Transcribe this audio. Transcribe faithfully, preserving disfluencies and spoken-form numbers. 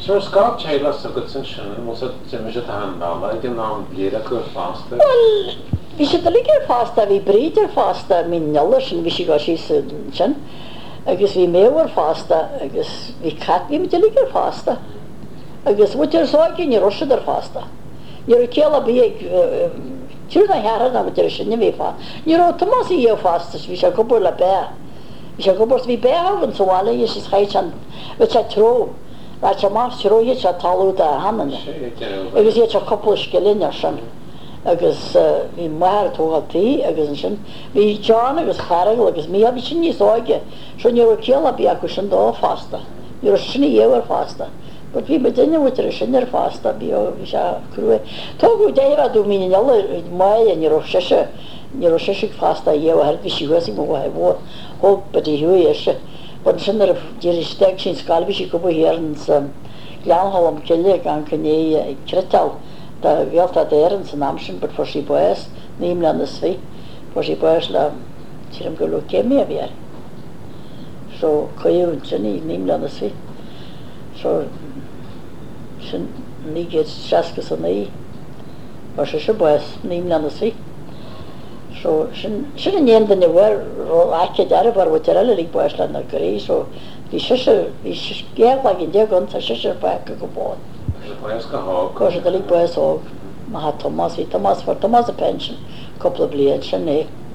Sir Scott Taylor sa good sin was it Jimmy Handball I didn't know bleed a good faster. Well, vi sitter ligger fasta, vi bryter fasta min nollersen, vi ikke går skisen, agus vi mewer fasta, agus vi kat vi mitte ligger fasta. Agus wutir soagin i rosha der fasta. Niro kela bi tjurna herra na wutir shinni vi fa. Niro Tomasi eu fasta, vi ska kopur la bär. Vi ska kopur vi bär haven så alla i sis haichan, vi ska tro. Rat jag mars tro hit ska talu da hanen. Agus jag ska kopur skelinja shan. Agus vi mar toga ti, agus shan. Vi John agus Farrell agus mi abi shinni soage. Så niro kela bi akushan do fasta. Niro shinni eu fasta. But vi bedinne with the shinner fasta bio visha krue. Togu deira du min alla mai ni rosheshe ni rosheshe fasta yeo har vi shiwasi mo ha wo ho bedi hueshe. But shinner dir staksin skalbishi ko herns glan holm kelle kan kne kretal da velta derens namshin but for she boys nimlan the svi for she boys la tiram golo kemia vier. So koyu chani nimlan the svi. So sin ní get chaskas an í mar se boys nímlan a sí so sin sin nien den wer ake dar var waterala lig boysland na kri so vi se vi sker lag in der gon se pa ko bo Boys ka ho ko se lig boys og ma Thomas vi Thomas for Thomas a pension couple of bliet sin